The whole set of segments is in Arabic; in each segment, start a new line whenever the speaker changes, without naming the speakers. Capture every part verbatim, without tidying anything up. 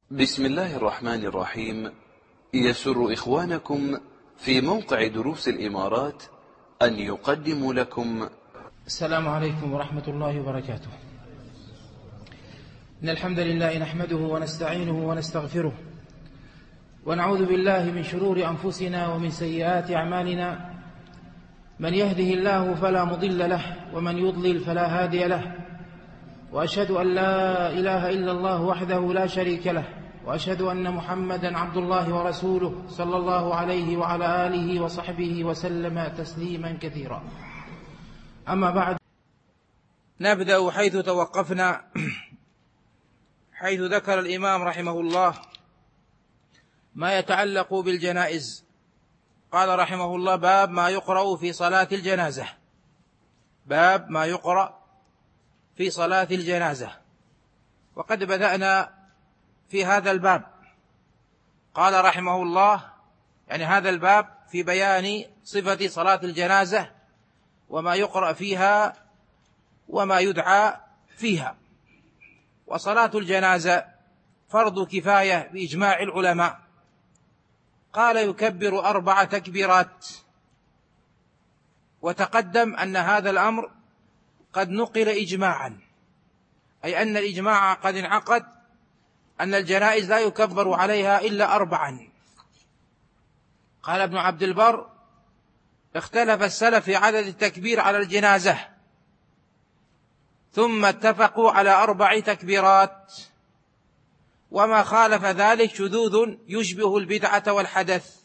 بسم الله الرحمن الرحيم. يسر إخوانكم في موقع دروس الإمارات أن يقدموا لكم
السلام عليكم ورحمة الله وبركاته. إن الحمد لله نحمده ونستعينه ونستغفره ونعوذ بالله من شرور أنفسنا ومن سيئات أعمالنا. من يهده الله فلا مضل له ومن يضلل فلا هادي له، وأشهد أن لا إله إلا الله وحده لا شريك له، وأشهد أن محمدا عبد الله ورسوله صلى الله عليه وعلى آله وصحبه وسلم تسليما كثيرا. أما بعد، نبدأ حيث توقفنا، حيث ذكر الإمام رحمه الله ما يتعلق بالجنائز. قال رحمه الله: باب ما يقرأ في صلاة الجنازة. باب ما يقرأ في صلاة الجنازة. وقد بدأنا في هذا الباب. قال رحمه الله، يعني هذا الباب في بيان صفة صلاة الجنازة وما يقرأ فيها وما يدعى فيها. وصلاة الجنازة فرض كفاية بإجماع العلماء. قال: يكبر أربع تكبيرات. وتقدم أن هذا الأمر قد نقل إجماعا، أي أن الإجماع قد انعقد أن الجنائز لا يكبر عليها إلا أربعا. قال ابن عبد البر: اختلف السلف في عدد التكبير على الجنازة، ثم اتفقوا على أربع تكبيرات، وما خالف ذلك شذوذ يشبه البدعة والحدث.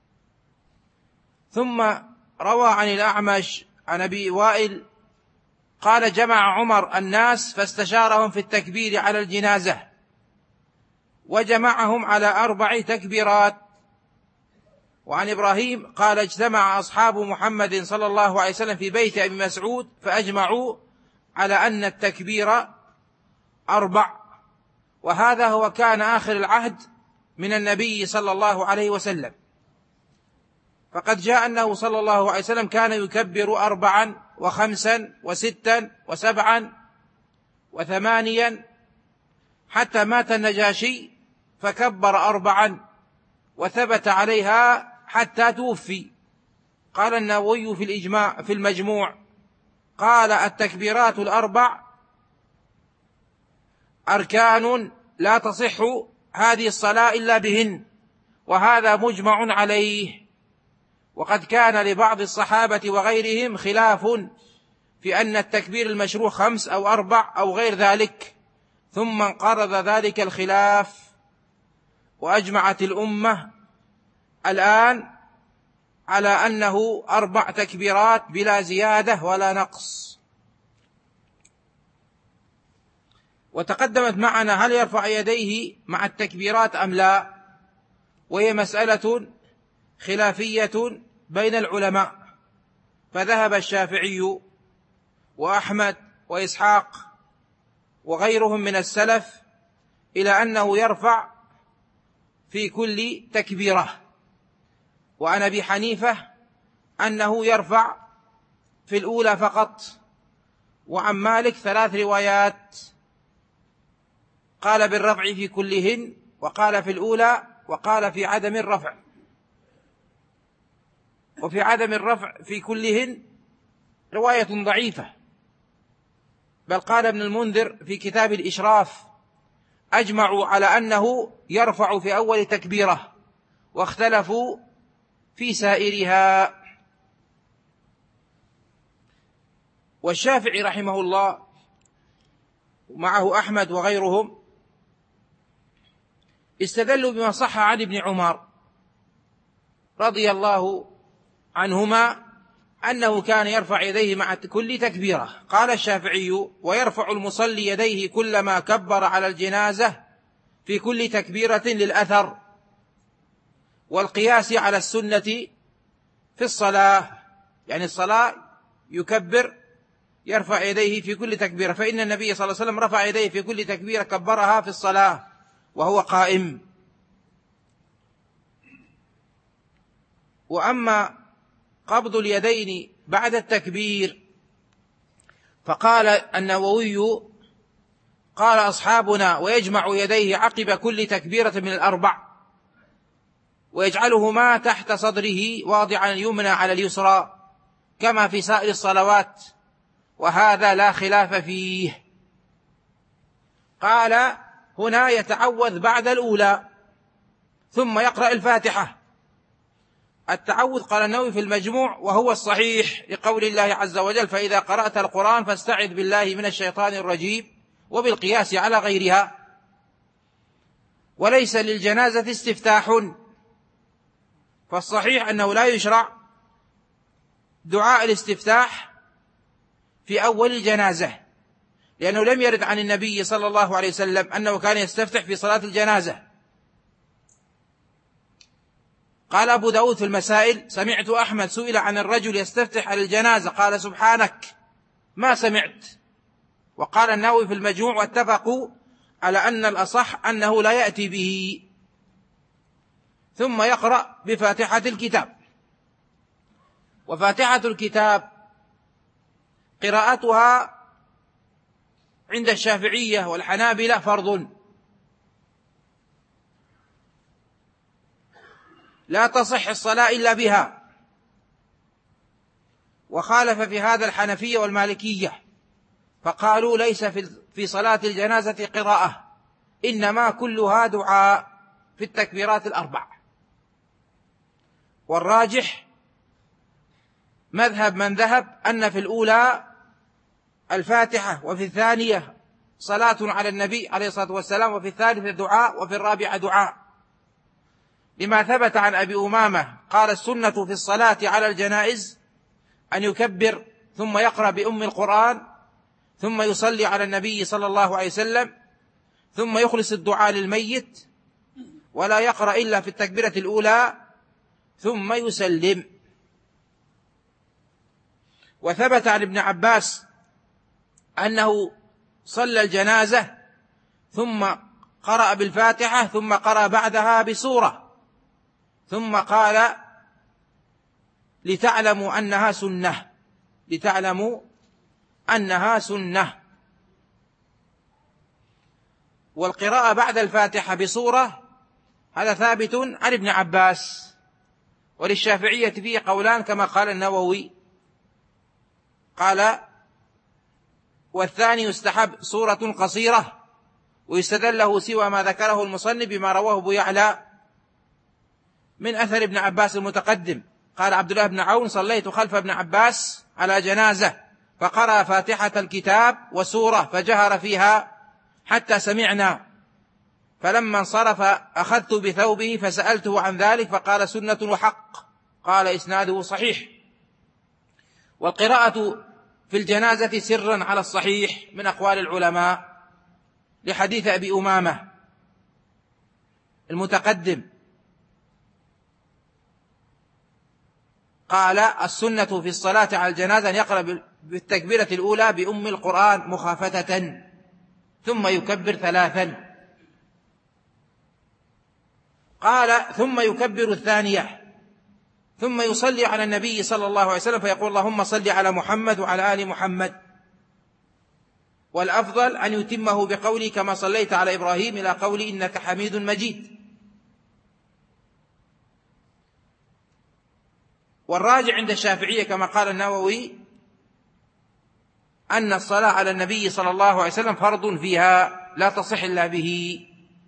ثم روى عن الأعمش عن أبي وائل قال: جمع عمر الناس فاستشارهم في التكبير على الجنازة، وجمعهم على أربع تكبيرات. وعن إبراهيم قال: اجتمع أصحاب محمد صلى الله عليه وسلم في بيت أبي مسعود فأجمعوا على أن التكبير أربع، وهذا هو كان آخر العهد من النبي صلى الله عليه وسلم. فقد جاء أنه صلى الله عليه وسلم كان يكبر أربعا وخمسا وستا وسبعا وثمانيا، حتى مات النجاشي فكبر أربعا وثبت عليها حتى توفي. قال النووي في الإجماع في المجموع، قال: التكبيرات الأربع أركان لا تصح هذه الصلاة إلا بهن، وهذا مجمع عليه. وقد كان لبعض الصحابة وغيرهم خلاف في أن التكبير المشروع خمس أو أربع أو غير ذلك، ثم انقرض ذلك الخلاف، وأجمعت الأمة الآن على أنه أربع تكبيرات بلا زيادة ولا نقص. وتقدمت معنا هل يرفع يديه مع التكبيرات أم لا، وهي مسألة خلافية بين العلماء. فذهب الشافعي وأحمد وإسحاق وغيرهم من السلف إلى أنه يرفع في كل تكبيرة، وعن أبي حنيفة أنه يرفع في الأولى فقط، وعن مالك ثلاث روايات، قال بالرفع في كلهن، وقال في الأولى، وقال في عدم الرفع. وفي عدم الرفع في كلهن رواية ضعيفة، بل قال ابن المنذر في كتاب الإشراف: أجمعوا على أنه يرفع في أول تكبيرة، واختلفوا في سائرها. والشافعي رحمه الله ومعه أحمد وغيرهم استدلوا بما صح عن ابن عمر رضي الله عنهما أنه كان يرفع يديه مع كل تكبيرة. قال الشافعي: ويرفع المصلي يديه كلما كبر على الجنازة في كل تكبيرة للأثر والقياس على السنة في الصلاة، يعني الصلاة يكبر يرفع يديه في كل تكبيرة، فإن النبي صلى الله عليه وسلم رفع يديه في كل تكبيرة كبرها في الصلاة وهو قائم. وأما قبض اليدين بعد التكبير فقال النووي: قال أصحابنا: ويجمع يديه عقب كل تكبيرة من الأربع، ويجعلهما تحت صدره واضعا اليمنى على اليسرى كما في سائر الصلوات، وهذا لا خلاف فيه. قال: هنا يتعوذ بعد الأولى ثم يقرأ الفاتحة. التعوذ قال النووي في المجموع وهو الصحيح لقول الله عز وجل: فإذا قرأت القرآن فاستعذ بالله من الشيطان الرجيم، وبالقياس على غيرها. وليس للجنازة استفتاح، فالصحيح أنه لا يشرع دعاء الاستفتاح في أول الجنازة، لأنه لم يرد عن النبي صلى الله عليه وسلم أنه كان يستفتح في صلاة الجنازة. قال أبو داود في المسائل: سمعت أحمد سئل عن الرجل يستفتح على الجنازة قال: سبحانك ما سمعت. وقال النووي في المجموع: واتفقوا على أن الأصح أنه لا يأتي به، ثم يقرأ بفاتحة الكتاب. وفاتحة الكتاب قراءتها عند الشافعية والحنابلة فرض، لا تصح الصلاة إلا بها. وخالف في هذا الحنفية والمالكية، فقالوا ليس في صلاة الجنازة قراءة، إنما كلها دعاء في التكبيرات الأربع. والراجح مذهب من ذهب أن في الأولى الفاتحة، وفي الثانية صلاة على النبي عليه الصلاة والسلام، وفي الثالثة دعاء، وفي الرابعة دعاء، لما ثبت عن أبي أمامة قال: السنة في الصلاة على الجنائز أن يكبر ثم يقرأ بأم القرآن، ثم يصلي على النبي صلى الله عليه وسلم، ثم يخلص الدعاء للميت، ولا يقرأ إلا في التكبيرة الأولى، ثم يسلم. وثبت عن ابن عباس أنه صلى الجنازة ثم قرأ بالفاتحة، ثم قرأ بعدها بسورة، ثم قال: لتعلموا أنها سنة، لتعلموا أنها سنة. والقراءة بعد الفاتحة بسورة هذا ثابت عن ابن عباس. وللشافعية فيه قولان كما قال النووي، قال: والثاني يستحب سورة قصيرة، ويستدل له سوى ما ذكره المصنف بما رواه أبو يعلى من أثر ابن عباس المتقدم. قال عبد الله بن عون: صليت خلف ابن عباس على جنازة فقرأ فاتحة الكتاب وسورة فجهر فيها حتى سمعنا، فلما انصرف أخذت بثوبه فسألته عن ذلك فقال: سنة وحق. قال إسناده صحيح. والقراءة في الجنازة سرا على الصحيح من أقوال العلماء لحديث أبي أمامة المتقدم، قال: السنة في الصلاة على الجنازة أن يقرأ بالتكبيرة الأولى بأم القرآن مخافتة، ثم يكبر ثلاثا. قال: ثم يكبر الثانية، ثم يصلي على النبي صلى الله عليه وسلم فيقول: اللهم صل على محمد وعلى آل محمد. والأفضل أن يتمه بقولي كما صليت على إبراهيم إلى قولي إنك حميد مجيد. والراجع عند الشافعية كما قال النووي أن الصلاة على النبي صلى الله عليه وسلم فرض فيها لا تصح إلا به.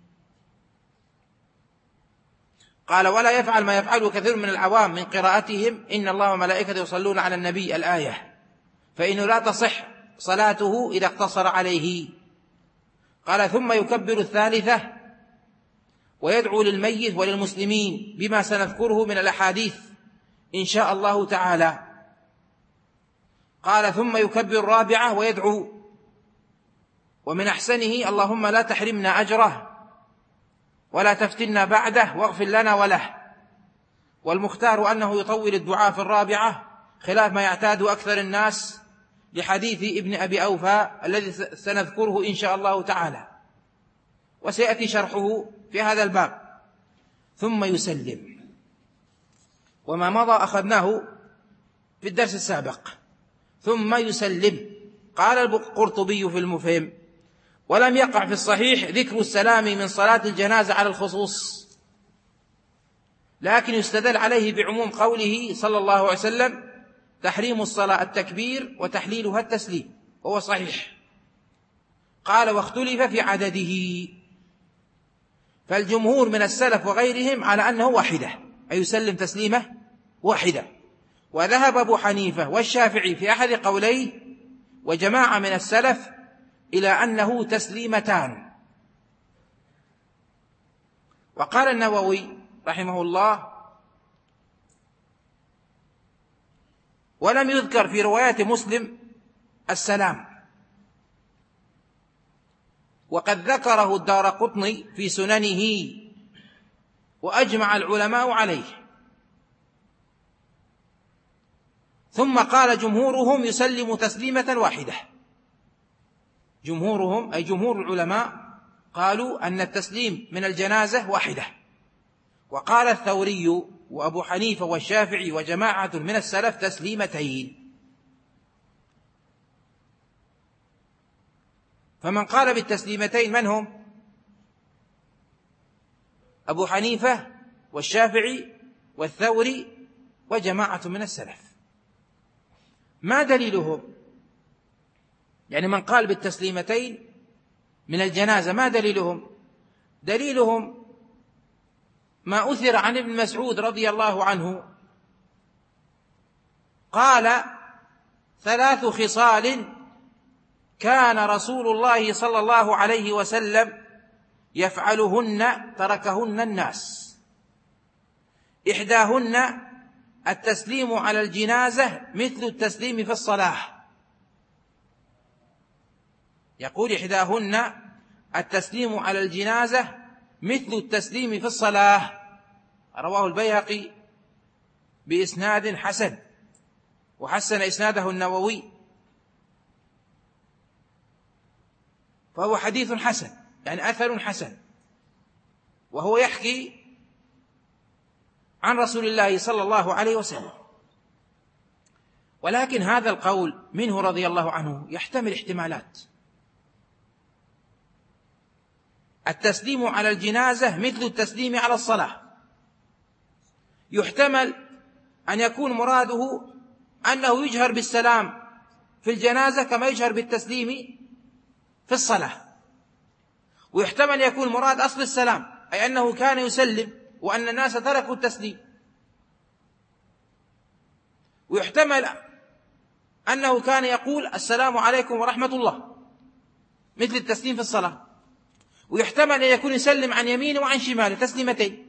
قال: ولا يفعل ما يفعله كثير من العوام من قراءتهم إن الله وملائكته يصلون على النبي الآية، فإنه لا تصح صلاته إذا اقتصر عليه. قال: ثم يكبر الثالثة ويدعو للميت وللمسلمين بما سنذكره من الأحاديث إن شاء الله تعالى. قال: ثم يكبر الرابعة ويدعو، ومن أحسنه: اللهم لا تحرمنا أجره ولا تفتنا بعده واغفر لنا وله. والمختار أنه يطول الدعاء في الرابعة خلاف ما يعتاد أكثر الناس لحديث ابن أبي أوفى الذي سنذكره إن شاء الله تعالى، وسيأتي شرحه في هذا الباب. ثم يسلم، وما مضى أخذناه في الدرس السابق. ثم يسلم. قال القرطبي في المفهم: ولم يقع في الصحيح ذكر السلام من صلاة الجنازة على الخصوص، لكن يستدل عليه بعموم قوله صلى الله عليه وسلم: تحريم الصلاة التكبير وتحليلها التسليم، وهو صحيح. قال: واختلف في عدده، فالجمهور من السلف وغيرهم على أنه واحدة، أي يسلم تسليمة واحدة. وذهب أبو حنيفة والشافعي في أحد قوليه وجماعة من السلف إلى أنه تسليمتان. وقال النووي رحمه الله: ولم يذكر في روايات مسلم السلام، وقد ذكره الدارقطني في سننه، وأجمع العلماء عليه. ثم قال جمهورهم يسلم تسليمة واحدة. جمهورهم أي جمهور العلماء قالوا أن التسليم من الجنازة واحدة. وقال الثوري وأبو حنيفة والشافعي وجماعة من السلف تسليمتين. فمن قال بالتسليمتين من هم؟ أبو حنيفة والشافعي والثوري وجماعة من السلف. ما دليلهم؟ يعني من قال بالتسليمتين من الجنازة ما دليلهم؟ دليلهم ما أثر عن ابن مسعود رضي الله عنه قال: ثلاث خصال كان رسول الله صلى الله عليه وسلم يفعلهن تركهن الناس، إحداهن التسليم على الجنازة مثل التسليم في الصلاة. يقول: إحداهن التسليم على الجنازة مثل التسليم في الصلاة. رواه البيهقي بإسناد حسن، وحسن إسناده النووي، فهو حديث حسن، يعني أثر حسن، وهو يحكي عن رسول الله صلى الله عليه وسلم. ولكن هذا القول منه رضي الله عنه يحتمل احتمالات. التسليم على الجنازة مثل التسليم على الصلاة، يحتمل أن يكون مراده أنه يجهر بالسلام في الجنازة كما يجهر بالتسليم في الصلاة، ويحتمل أن يكون مراد أصل السلام، أي أنه كان يسلم وأن الناس تركوا التسليم، ويحتمل أنه كان يقول: السلام عليكم ورحمة الله، مثل التسليم في الصلاة، ويحتمل أن يكون يسلم عن يمينه وعن شماله تسليمتين.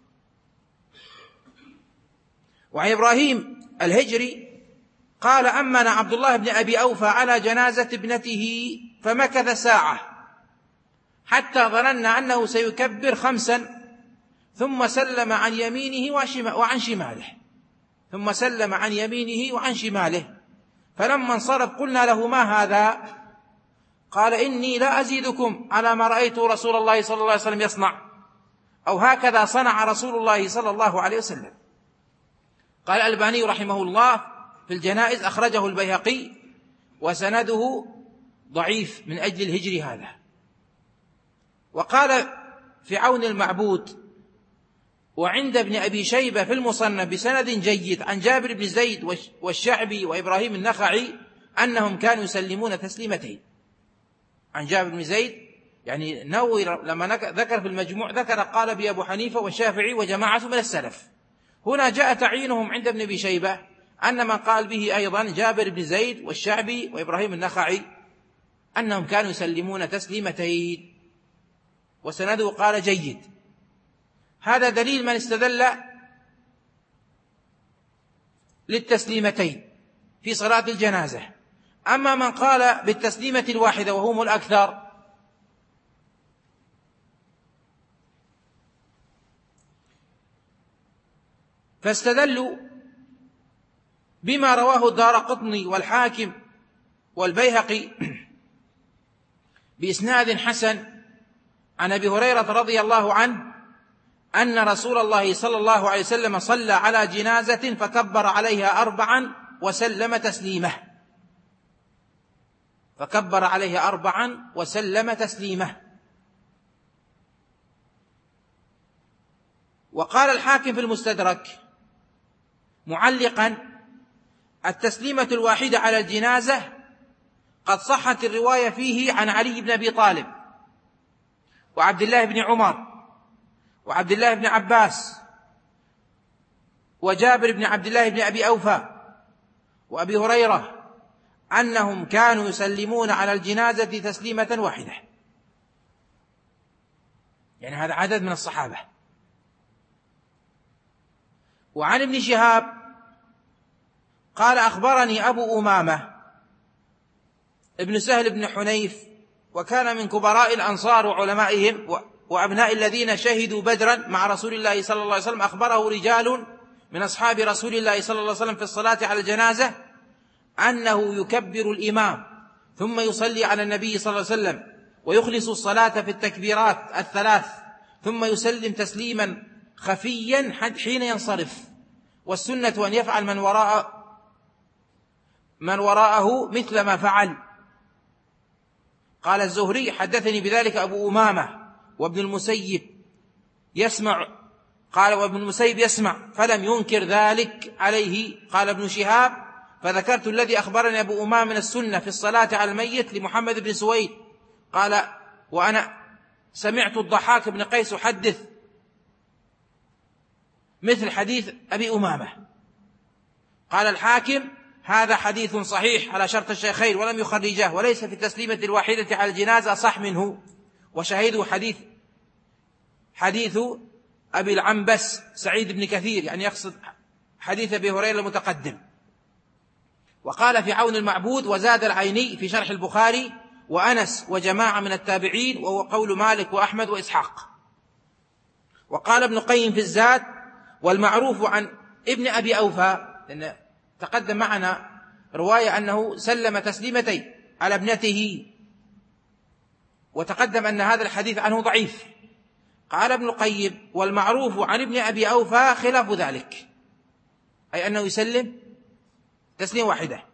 وعن إبراهيم الهجري قال: أمن عبد الله بن أبي أوفى على جنازة ابنته فمكث ساعة حتى ظننا أنه سيكبر خمسا، ثم سلم عن يمينه وعن شماله ثم سلم عن يمينه وعن شماله فلما انصرف قلنا له: ما هذا؟ قال: إني لا أزيدكم على ما رأيت رسول الله صلى الله عليه وسلم يصنع، أو هكذا صنع رسول الله صلى الله عليه وسلم. قال الألباني رحمه الله في الجنائز: أخرجه البيهقي وسنده ضعيف من أجل الهجر هذا. وقال في عون المعبود وعند ابن أبي شيبة في المصنف بسند جيد عن جابر بن زيد والشعبي وإبراهيم النخعي أنهم كانوا يسلمون تسليمتين. عن جابر بن زيد، يعني نووي لما ذكر في المجموع ذكر قال به أبو حنيفة والشافعي وجماعة من السلف. هنا جاء تعيينهم عند ابن أبي شيبة أن من قال به أيضا جابر بن زيد والشعبي وإبراهيم النخعي أنهم كانوا يسلمون تسليمتين، وسنده قال جيد. هذا دليل من استدل للتسليمتين في صلاة الجنازة. أما من قال بالتسليمة الواحدة وهم الأكثر فاستدلوا بما رواه الدارقطني والحاكم والبيهقي بإسناد حسن عن أبي هريرة رضي الله عنه أن رسول الله صلى الله عليه وسلم صلى على جنازة فكبر عليها أربعا وسلم تسليمه. فكبر عليه أربعا وسلم تسليمه. وقال الحاكم في المستدرك معلقا: التسليمة الواحدة على الجنازة قد صحت الرواية فيه عن علي بن أبي طالب وعبد الله بن عمر وعبد الله بن عباس وجابر بن عبد الله بن أبي أوفى وأبي هريرة أنهم كانوا يسلمون على الجنازة تسليمة واحدة. يعني هذا عدد من الصحابة. وعن ابن شهاب قال: أخبرني أبو أمامة ابن سهل بن حنيف، وكان من كبراء الأنصار وعلمائهم وأبناء الذين شهدوا بدرا مع رسول الله صلى الله عليه وسلم، أخبره رجال من أصحاب رسول الله صلى الله عليه وسلم في الصلاة على الجنازة أنه يكبر الإمام ثم يصلي على النبي صلى الله عليه وسلم ويخلص الصلاة في التكبيرات الثلاث ثم يسلم تسليما خفيا حين ينصرف، والسنة أن يفعل من وراء من وراءه مثل ما فعل. قال الزهري: حدثني بذلك أبو أمامة وابن المسيب يسمع قال وابن المسيب يسمع فلم ينكر ذلك عليه. قال ابن شهاب: فذكرت الذي أخبرني أبو أمامة من السنة في الصلاة على الميت لمحمد بن سويد. قال: وأنا سمعت الضحاك بن قيس يحدث مثل حديث أبي أمامة. قال الحاكم: هذا حديث صحيح على شرط الشيخين ولم يخرجاه، وليس في التسليمة الواحدة على الجنازة صح منه. وشهيده حديث حديث أبي العنبس سعيد بن كثير، يعني يقصد حديث أبي هريرة المتقدم. وقال في عون المعبود: وزاد العيني في شرح البخاري: وأنس وجماعة من التابعين، وهو قول مالك وأحمد وإسحاق. وقال ابن قيم في الزاد: والمعروف عن ابن أبي أوفى، لأن تقدم معنا رواية أنه سلم تسليمتين على ابنته، وتقدم أن هذا الحديث عنه ضعيف. قال ابن القيم: والمعروف عن ابن أبي أوفى خلاف ذلك، أي أنه يسلم تسليم واحدة.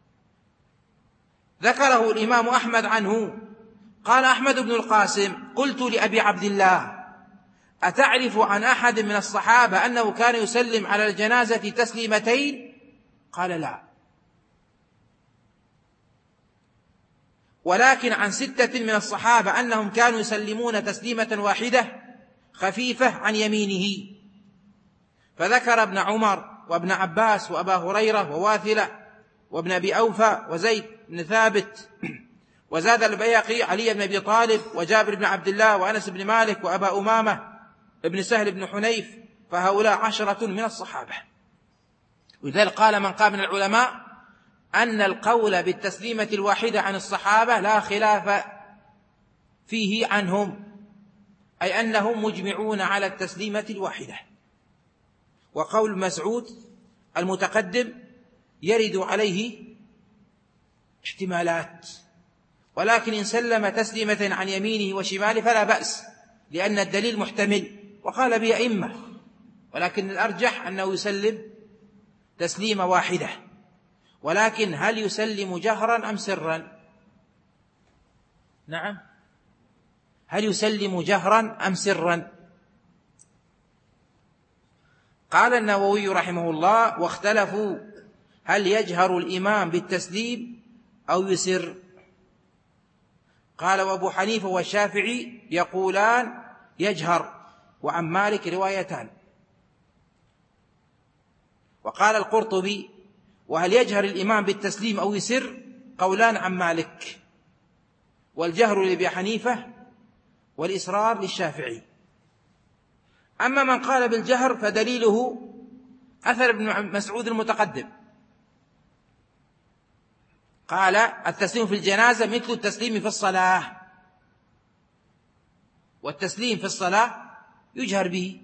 ذكره الإمام أحمد عنه. قال أحمد بن القاسم: قلت لأبي عبد الله: أتعرف عن أحد من الصحابة أنه كان يسلم على الجنازة تسليمتين؟ قال: لا، ولكن عن ستة من الصحابة أنهم كانوا يسلمون تسليمة واحدة خفيفة عن يمينه. فذكر ابن عمر وابن عباس وأبا هريرة وواثلة وابن أبي أوفى وزيد بن ثابت. وزاد البيهقي علي بن أبي طالب وجابر بن عبد الله وأنس بن مالك وأبا أمامة ابن سهل بن حنيف، فهؤلاء عشرة من الصحابة. ولذلك قال من قال من العلماء أن القول بالتسليمة الواحدة عن الصحابة لا خلاف فيه عنهم، أي أنهم مجمعون على التسليمة الواحدة. وقول مسعود المتقدم يرد عليه احتمالات، ولكن إن سلم تسليمة عن يمينه وشماله فلا بأس، لأن الدليل محتمل وقال به أئمة، ولكن الأرجح أنه يسلم تسليمة واحدة. ولكن هل يسلم جهرا أم سرا؟ نعم، هل يسلم جهرا أم سرا؟ قال النووي رحمه الله: واختلفوا هل يجهر الإمام بالتسليم أو يسر. قال: وأبو حنيفة والشافعي يقولان يجهر، وعن مالك روايتان. وقال القرطبي: وهل يجهر الإمام بالتسليم أو يسر؟ قولان عن مالك، والجهر لأبي حنيفة والإسرار للشافعي. أما من قال بالجهر فدليله أثر ابن مسعود المتقدم، قال: التسليم في الجنازة مثل التسليم في الصلاة، والتسليم في الصلاة يجهر به.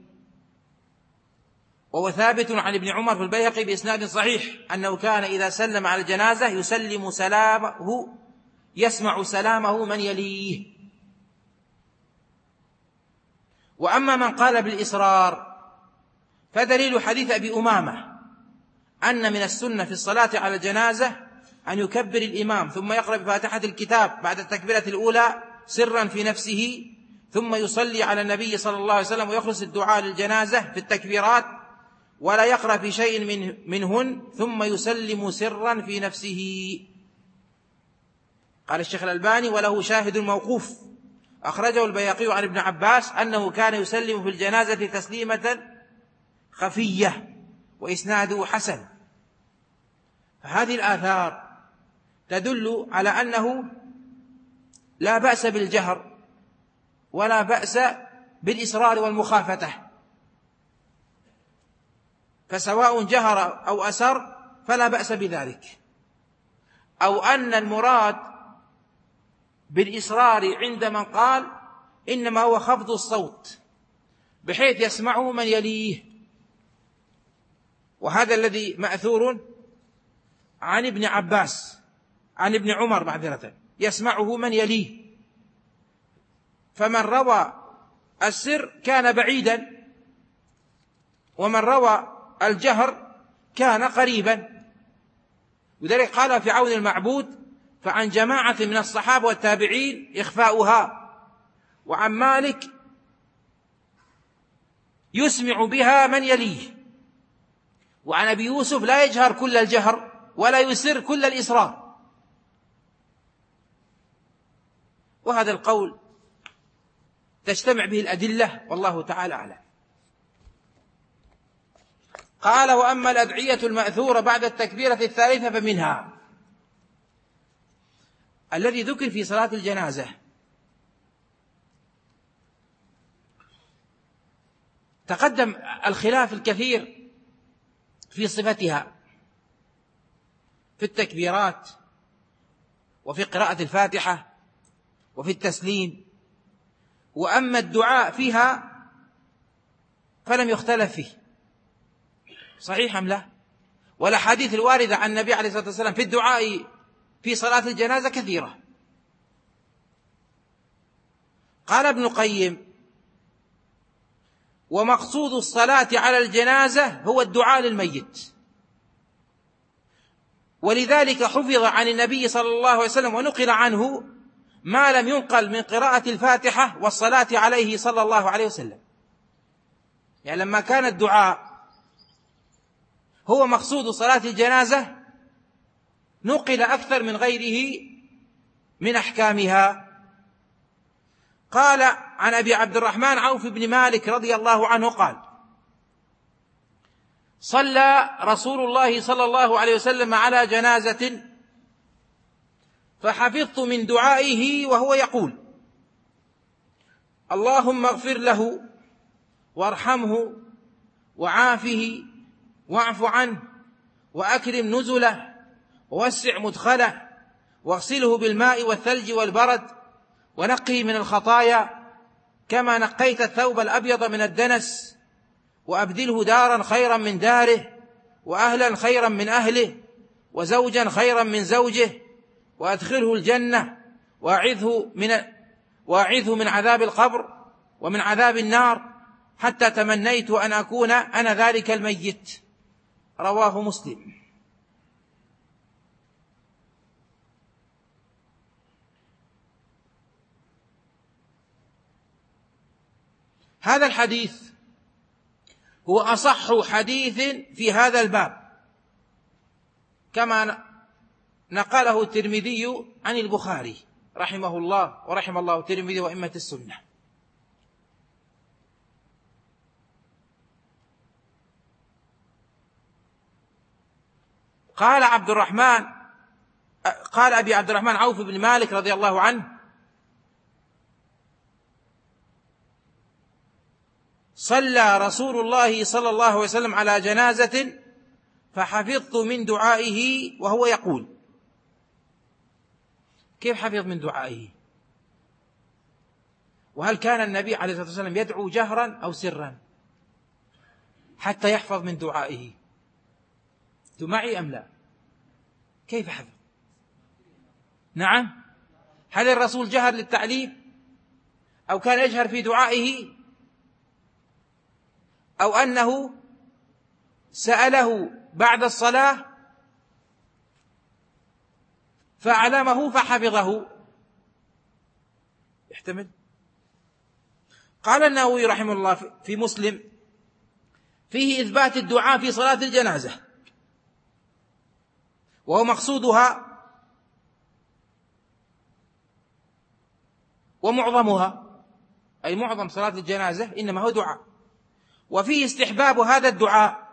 وهو ثابت عن ابن عمر في البيهقي بإسناد صحيح أنه كان إذا سلم على الجنازة يسلم سلامه يسمع سلامه من يليه. وأما من قال بالإصرار فدليل حديث أبي أمامة أن من السنة في الصلاة على الجنازة أن يكبر الإمام ثم يقرأ بفاتحة الكتاب بعد التكبيرة الأولى سرا في نفسه، ثم يصلي على النبي صلى الله عليه وسلم ويخلص الدعاء للجنازة في التكبيرات ولا يقرأ في شيء من منهن، ثم يسلم سرا في نفسه. قال الشيخ الألباني: وله شاهد موقوف أخرجه البيهقي عن ابن عباس أنه كان يسلم في الجنازة تسليمة خفية، وإسناده حسن. فهذه الآثار تدل على أنه لا بأس بالجهر ولا بأس بالإسرار والمخافتة، فسواء جهر أو أسر فلا بأس بذلك، أو أن المراد بالإسرار عند من قال إنما هو خفض الصوت بحيث يسمعه من يليه، وهذا الذي مأثور عن ابن عباس عن ابن عمر معذرة، يسمعه من يليه، فمن روى السر كان بعيدا ومن روى الجهر كان قريبا. وذلك قال في عون المعبود: فعن جماعة من الصحابة والتابعين إخفاؤها، وعن مالك يسمع بها من يليه، وعن أبي يوسف لا يجهر كل الجهر ولا يسر كل الإسرار. وهذا القول تجتمع به الأدلة والله تعالى أعلم. قال: وأما الأدعية المأثورة بعد التكبيرة الثالثة فمنها الذي ذكر في صلاة الجنازة. تقدم الخلاف الكثير في صفتها في التكبيرات وفي قراءة الفاتحة وفي التسليم، وأما الدعاء فيها فلم يختلف فيه صحيح أم لا. والأحاديث الواردة عن النبي عليه الصلاة والسلام في الدعاء في صلاة الجنازة كثيرة. قال ابن القيم: ومقصود الصلاة على الجنازة هو الدعاء للميت، ولذلك حفظ عن النبي صلى الله عليه وسلم ونقل عنه ما لم ينقل من قراءة الفاتحة والصلاة عليه صلى الله عليه وسلم. يعني لما كان الدعاء هو مقصود صلاة الجنازة نقل أكثر من غيره من أحكامها. قال عن أبي عبد الرحمن عوف بن مالك رضي الله عنه قال: صلى رسول الله صلى الله عليه وسلم على جنازة فحفظت من دعائه وهو يقول: اللهم اغفر له وارحمه وعافه واعف عنه وأكرم نزله ووسع مدخله واغسله بالماء والثلج والبرد ونقه من الخطايا كما نقيت الثوب الأبيض من الدنس، وأبدله دارا خيرا من داره وأهلا خيرا من أهله وزوجا خيرا من زوجه، وأدخله الجنة وأعذه من وأعذه من عذاب القبر ومن عذاب النار، حتى تمنيت أن أكون أنا ذلك الميت. رواه مسلم. هذا الحديث هو أصح حديث في هذا الباب كما نقله الترمذي عن البخاري رحمه الله ورحم الله الترمذي وأئمة السنة. قال عبد الرحمن قال أبي عبد الرحمن عوف بن مالك رضي الله عنه: صلى رسول الله صلى الله عليه وسلم على جنازة فحفظت من دعائه وهو يقول. كيف حفظ من دعائه؟ وهل كان النبي عليه الصلاة والسلام يدعو جهرا أو سرا حتى يحفظ من دعائه؟ أنتم معي أم لا؟ كيف حفظ؟ نعم. هل الرسول جهر للتعليم أو كان يجهر في دعائه أو أنه سأله بعد الصلاة فأعلمه فحفظه. يحتمل. قال النووي رحمه الله في مسلم: فيه إثبات الدعاء في صلاة الجنازة، وهو مقصودها ومعظمها، أي معظم صلاة الجنازة إنما هو دعاء، وفيه استحباب هذا الدعاء،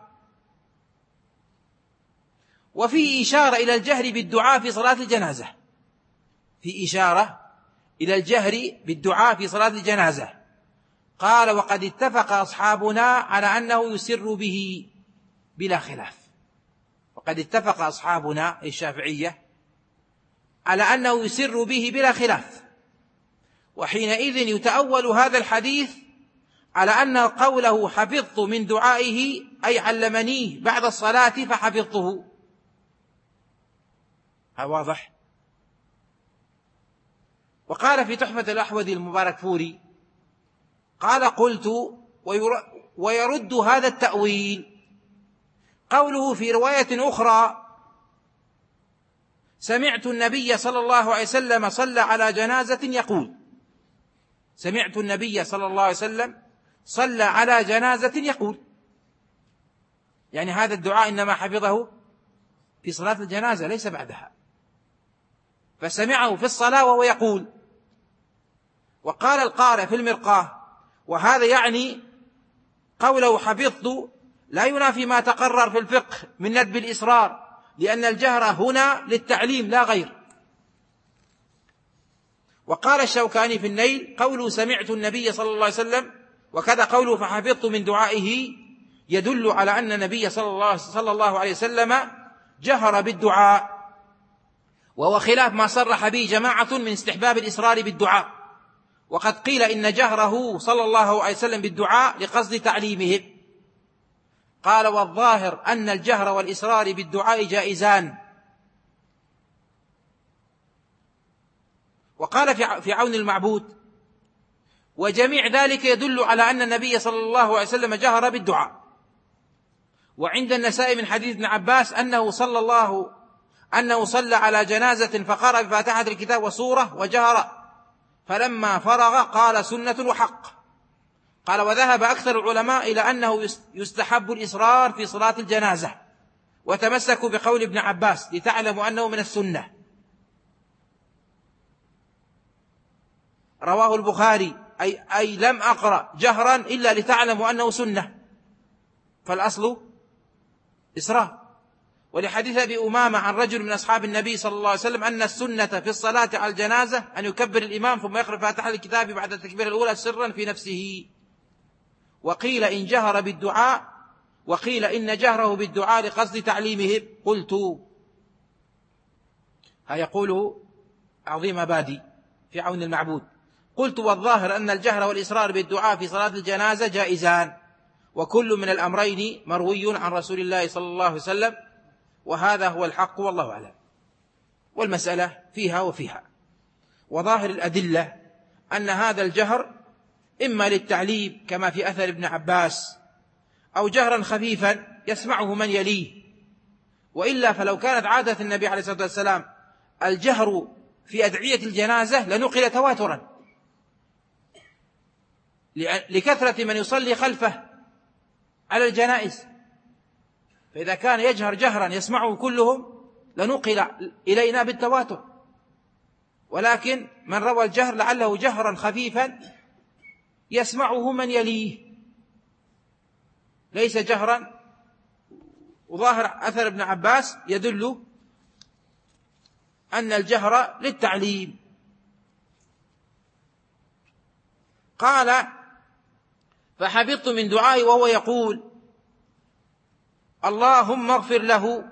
وفيه إشارة إلى الجهر بالدعاء في صلاة الجنازة، في إشارة إلى الجهر بالدعاء في صلاة الجنازة. قال: وقد اتفق أصحابنا على أنه يسر به بلا خلاف. وقد اتفق أصحابنا الشافعية على أنه يسر به بلا خلاف. وحينئذ يتأول هذا الحديث على أن قوله حفظت من دعائه أي علمنيه بعد الصلاة فحفظته. هذا واضح. وقال في تحفة الأحوذي المباركفوري: قال: قلت ويرد هذا التأويل قوله في رواية أخرى: سمعت النبي صلى الله عليه وسلم صلى على جنازة يقول. سمعت النبي صلى الله عليه وسلم صلى على جنازة يقول، يعني هذا الدعاء إنما حفظه في صلاة الجنازة ليس بعدها، فسمعه في الصلاة وهو يقول. وقال القارئ في المرقاة: وهذا يعني قوله حفظت لا ينافي ما تقرر في الفقه من ندب الإصرار، لأن الجهر هنا للتعليم لا غير. وقال الشوكاني في النيل: قوله سمعت النبي صلى الله عليه وسلم وكذا قوله فحفظت من دعائه يدل على أن النبي صلى الله عليه وسلم جهر بالدعاء، وهو خلاف ما صرح به جماعة من استحباب الإصرار بالدعاء. وقد قيل إن جهره صلى الله عليه وسلم بالدعاء لقصد تعليمهم. قال: والظاهر أن الجهر والإصرار بالدعاء جائزان. وقال في عون المعبود: وجميع ذلك يدل على أن النبي صلى الله عليه وسلم جهر بالدعاء. وعند النسائي من حديث ابن عباس أنه صلى الله أنه صلى على جنازة فقرأ بفاتحة الكتاب وسورة وجهر، فلما فرغ قال: سنة وحق. قال: وذهب أكثر العلماء إلى أنه يستحب الإصرار في صلاة الجنازة، وتمسكوا بقول ابن عباس لتعلموا أنه من السنة. رواه البخاري: أي, أي لم أقرأ جهرا إلا لتعلموا أنه سنة، فالأصل إصرار. ولحديث أبي أمامة عن رجل من أصحاب النبي صلى الله عليه وسلم أن السنة في الصلاة على الجنازة أن يكبر الإمام ثم يقرأ فاتحة الكتاب بعد التكبير الأولى سرا في نفسه. وقيل إن جهر بالدعاء، وقيل إن جهره بالدعاء لقصد تعليمهم. قلت، ها يقوله عظيم بادي في عون المعبود: قلت: والظاهر أن الجهر والإصرار بالدعاء في صلاة الجنازة جائزان، وكل من الأمرين مروي عن رسول الله صلى الله عليه وسلم، وهذا هو الحق والله أعلم. والمسألة فيها وفيها. وظاهر الأدلة أن هذا الجهر إما للتعليم كما في أثر ابن عباس، أو جهرا خفيفا يسمعه من يليه. وإلا فلو كانت عادة النبي عليه الصلاة والسلام الجهر في أدعية الجنازة لنقل تواترا لكثرة من يصلي خلفه على الجنائز، فإذا كان يجهر جهرا يسمعه كلهم لنقل إلينا بالتواتر. ولكن من روى الجهر لعله جهرا خفيفا يسمعه من يليه، ليس جهرا. وظاهر أثر ابن عباس يدل أن الجهر للتعليم. قال: فحفظت من دعائي وهو يقول: اللهم اغفر له.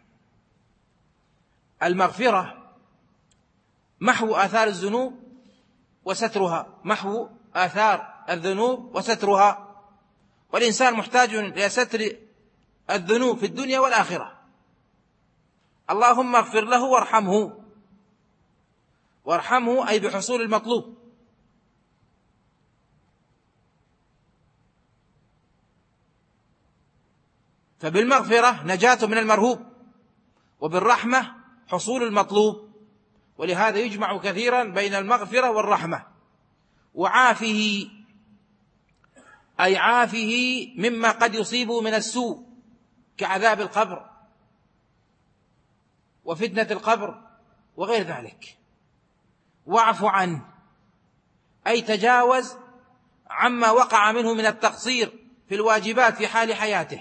المغفرة محو آثار الذنوب وسترها، محو آثار الذنوب وسترها، والإنسان محتاج إلى ستر الذنوب في الدنيا والآخرة. اللهم اغفر له وارحمه. وارحمه أي بحصول المطلوب. فبالمغفرة نجاة من المرهوب، وبالرحمة حصول المطلوب. ولهذا يجمع كثيرا بين المغفرة والرحمة. وعافه أي عافه مما قد يصيبه من السوء كعذاب القبر وفتنة القبر وغير ذلك. واعف عنه أي تجاوز عما وقع منه من التقصير في الواجبات في حال حياته.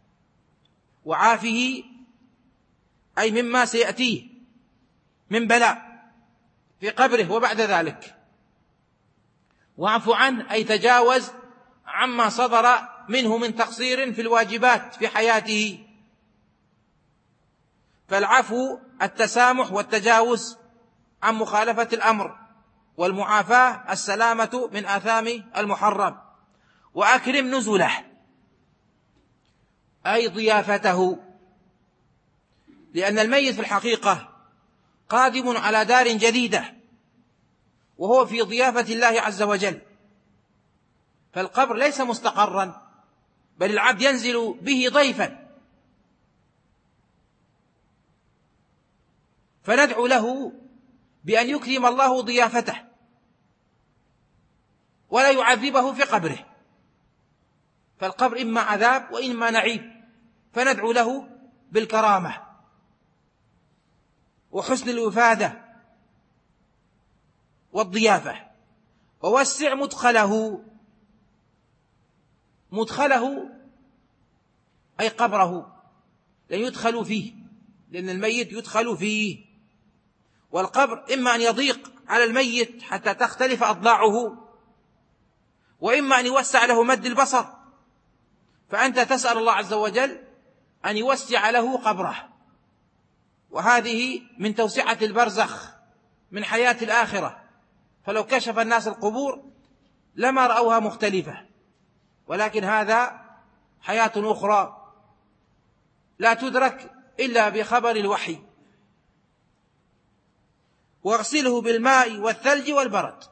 وعافه أي مما سيأتيه من بلاء في قبره وبعد ذلك. واعف عنه أي تجاوز عما صدر منه من تقصير في الواجبات في حياته. فالعفو التسامح والتجاوز عن مخالفة الأمر، والمعافاة السلامة من آثام المحرم. وأكرم نزله أي ضيافته، لأن الميت في الحقيقة قادم على دار جديدة وهو في ضيافة الله عز وجل، فالقبر ليس مستقرا بل العبد ينزل به ضيفا، فندعو له بأن يكرم الله ضيافته ولا يعذبه في قبره، فالقبر إما عذاب وإما نعيم، فندعو له بالكرامة وحسن الوفادة والضيافة. ووسع مدخله، مدخله أي قبره، لن يدخل فيه، لأن الميت يدخل فيه، والقبر إما أن يضيق على الميت حتى تختلف أضلاعه، وإما أن يوسع له مد البصر، فأنت تسأل الله عز وجل أن يوسع له قبره. وهذه من توسعة البرزخ من حياة الآخرة، فلو كشف الناس القبور لما رأوها مختلفة، ولكن هذا حياة أخرى لا تدرك إلا بخبر الوحي. واغسله بالماء والثلج والبرد.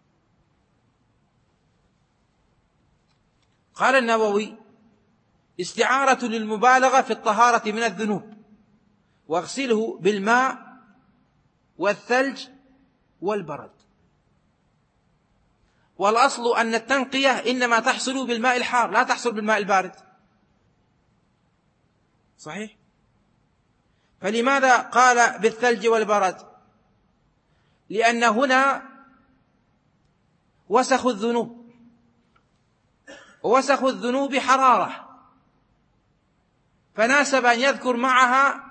قال النووي: استعارة للمبالغة في الطهارة من الذنوب. واغسله بالماء والثلج والبرد. والأصل أن التنقية إنما تحصل بالماء الحار، لا تحصل بالماء البارد، صحيح؟ فلماذا قال بالثلج والبرد؟ لأن هنا وسخ الذنوب، ووسخ الذنوب حرارة، فناسب أن يذكر معها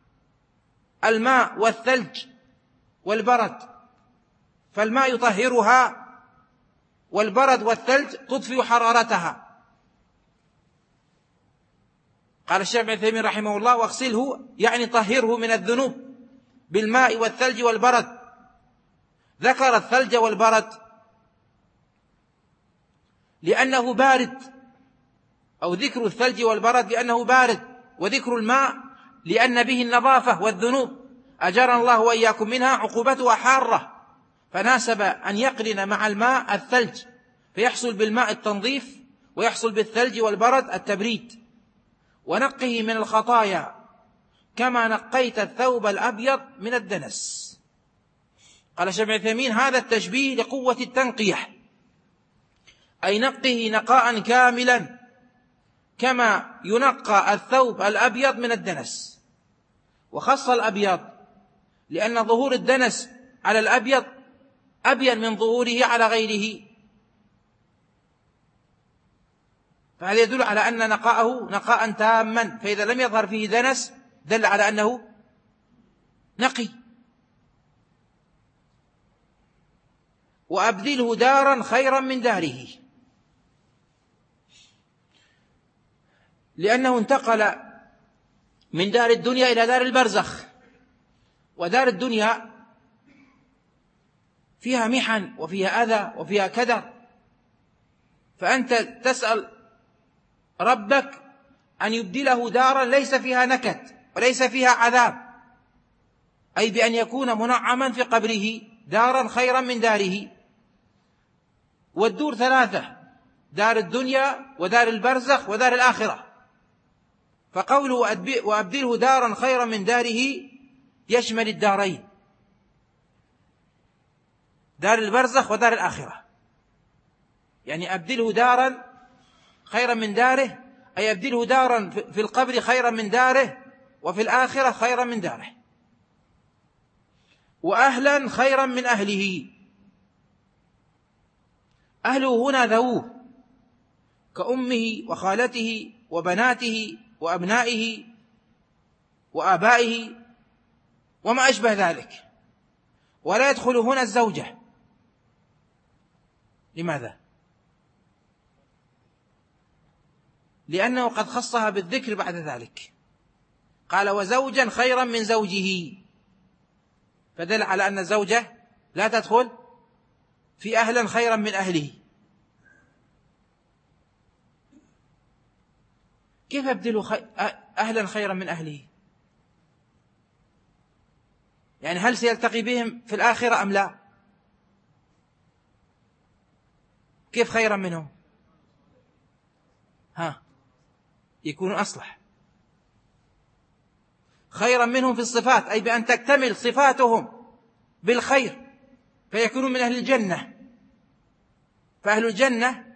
الماء والثلج والبرد، فالماء يطهرها والبرد والثلج تطفئ حرارتها. قال الشيخ ابن عثيمين رحمه الله: واغسله يعني طهره من الذنوب بالماء والثلج والبرد. ذكر الثلج والبرد لأنه بارد، أو ذكر الثلج والبرد لأنه بارد، وذكر الماء لأن به النظافة والذنوب أجرنا الله وإياكم منها عقوبتها حارة، فناسب أن يقرن مع الماء الثلج، فيحصل بالماء التنظيف ويحصل بالثلج والبرد التبريد. ونقه من الخطايا كما نقيت الثوب الأبيض من الدنس. قال الشيخ ابن عثيمين: هذا التشبيه لقوة التنقية، أي نقه نقاء كاملا كما ينقى الثوب الأبيض من الدنس. وخص الأبيض لأن ظهور الدنس على الأبيض أبين من ظهوره على غيره، فهذا يدل على أن نقاءه نقاء تاما، فإذا لم يظهر فيه دنس دل على أنه نقي. وأبدله دارا خيرا من داره، لأنه انتقل من دار الدنيا إلى دار البرزخ، ودار الدنيا فيها محن وفيها أذى وفيها كدر، فأنت تسأل ربك أن يبدله دارا ليس فيها نكد وليس فيها عذاب، أي بأن يكون منعما في قبره دارا خيرا من داره. والدور ثلاثة: دار الدنيا ودار البرزخ ودار الآخرة، فقوله وأبدله دارا خيرا من داره يشمل الدارين، دار البرزخ ودار الآخرة، يعني أبدله دارا خيرا من داره، أي أبدله دارا في القبر خيرا من داره، وفي الآخرة خيرا من داره، وأهلا خيرا من أهله. أهله هنا ذووه كأمه وخالته وبناته وأبنائه وآبائه وما أشبه ذلك، ولا يدخل هنا الزوجة. لماذا؟ لأنه قد خصها بالذكر بعد ذلك، قال وزوجا خيرا من زوجه، فدل على أن الزوجة لا تدخل في أهلا خيرا من أهله. كيف أبدل خي... أهلا خيرا من أهله؟ يعني هل سيلتقي بهم في الآخرة أم لا؟ كيف خيرا منهم؟ ها يكون أصلح. خيرا منهم في الصفات، أي بأن تكتمل صفاتهم بالخير فيكونوا من أهل الجنة. فأهل الجنة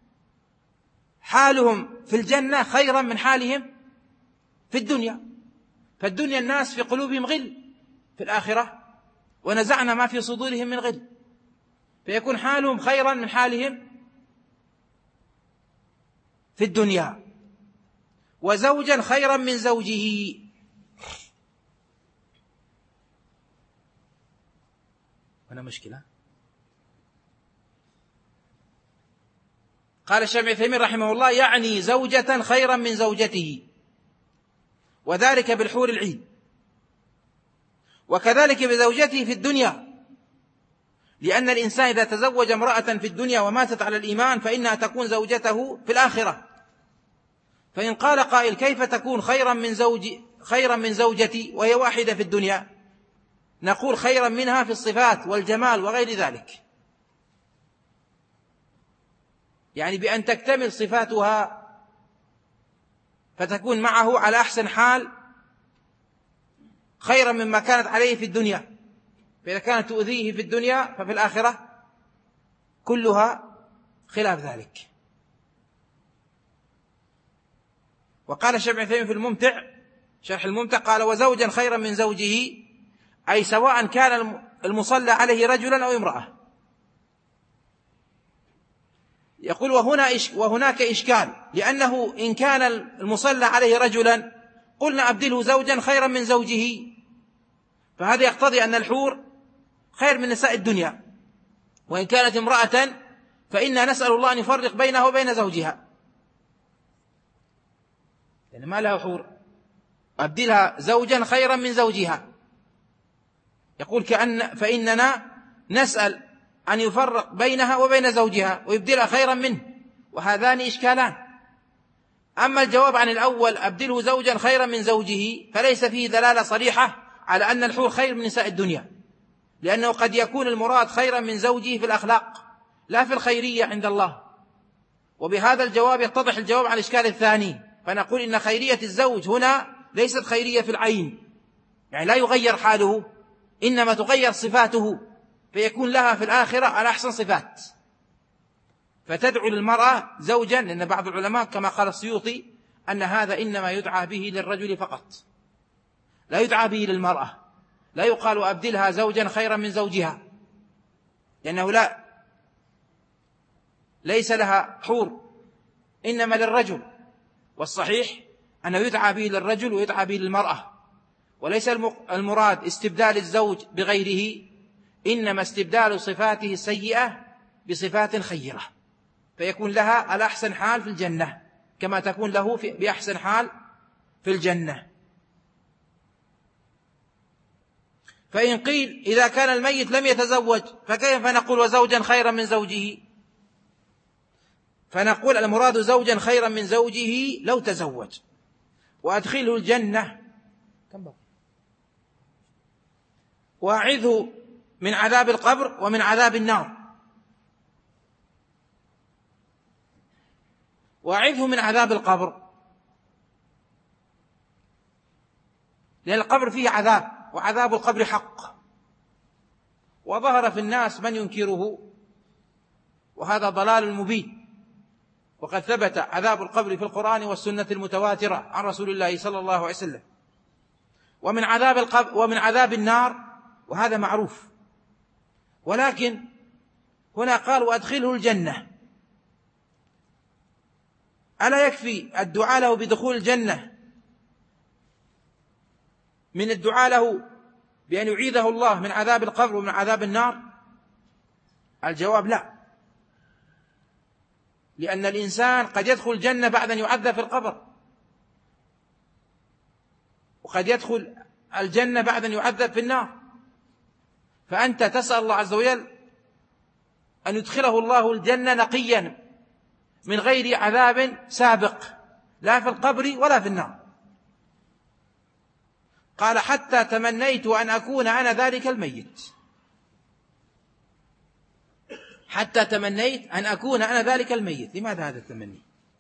حالهم في الجنة خيرا من حالهم في الدنيا. فالدنيا الناس في قلوبهم غل، في الآخرة ونزعنا ما في صدورهم من غل، فيكون حالهم خيرا من حالهم في الدنيا. وزوجا خيرا من زوجه، هنا مشكلة. قال الشيخ ابن عثيمين رحمه الله يعني زوجة خيرا من زوجته، وذلك بالحور العين، وكذلك بزوجته في الدنيا، لأن الإنسان إذا تزوج امرأة في الدنيا وماتت على الإيمان فإنها تكون زوجته في الآخرة. فإن قال قائل كيف تكون خيرا من زوج خيرا من زوجتي وهي واحدة في الدنيا؟ نقول خيرا منها في الصفات والجمال وغير ذلك، يعني بأن تكتمل صفاتها فتكون معه على أحسن حال خيرا مما كانت عليه في الدنيا. فإذا كانت تؤذيه في الدنيا ففي الآخرة كلها خلاف ذلك. وقال الشيخ ابن عثيمين في الممتع شرح الممتع قال وزوجا خيرا من زوجه، أي سواء كان المصلى عليه رجلا أو امرأة. يقول وهنا إش وهناك إشكال، لأنه إن كان المصلى عليه رجلا قلنا أبدله زوجا خيرا من زوجه، فهذا يقتضي أن الحور خير من نساء الدنيا. وإن كانت امرأة فإنا نسأل الله أن يفرق بينها وبين زوجها، يعني ما لها حور، أبدلها زوجا خيرا من زوجها. يقول كأن فإننا نسأل أن يفرق بينها وبين زوجها ويبدلها خيرا منه، وهذان إشكالان. أما الجواب عن الأول أبدله زوجا خيرا من زوجه فليس فيه دلالة صريحة على أن الحور خير من نساء الدنيا، لأنه قد يكون المراد خيرا من زوجه في الأخلاق لا في الخيرية عند الله. وبهذا الجواب يتضح الجواب عن الإشكال الثاني، فنقول إن خيرية الزوج هنا ليست خيرية في العين، يعني لا يغير حاله، إنما تغير صفاته فيكون لها في الآخرة على أحسن صفات، فتدعو للمرأة زوجا، لأن بعض العلماء كما قال السيوطي أن هذا إنما يدعى به للرجل فقط، لا يدعى به للمرأة. لا يقال أبدلها زوجا خيرا من زوجها، لأنه لا ليس لها حور، إنما للرجل. والصحيح أنه يدعى به للرجل ويدعى به للمرأة، وليس المراد استبدال الزوج بغيره، إنما استبدال صفاته السيئة بصفات خيرة، فيكون لها على أحسن حال في الجنة كما تكون له بأحسن حال في الجنة. فإن قيل إذا كان الميت لم يتزوج فكيف نقول وزوجا خيرا من زوجه؟ فنقول المراد زوجا خيرا من زوجه لو تزوج، وأدخله الجنة وأعذه من عذاب القبر ومن عذاب النار، وأعذه من عذاب القبر، لأن القبر فيه عذاب، وعذاب القبر حق، وظهر في الناس من ينكره، وهذا ضلال مبين. وقد ثبت عذاب القبر في القرآن والسنة المتواترة عن رسول الله صلى الله عليه وسلم. ومن عذاب القبر ومن عذاب النار، وهذا معروف. ولكن هنا قال وأدخله الجنة. ألا يكفي الدعاء له بدخول الجنة من الدعاء له بأن يعيذه الله من عذاب القبر ومن عذاب النار؟ الجواب لا، لأن الإنسان قد يدخل الجنة بعد أن يعذب في القبر، وقد يدخل الجنة بعد أن يعذب في النار. فأنت تسأل الله عز وجل أن يدخله الله الجنة نقيا من غير عذاب سابق، لا في القبر ولا في النار. قال حتى تمنيت أن أكون أنا ذلك الميت، حتى تمنيت أن أكون أنا ذلك الميت. لماذا هذا التمني؟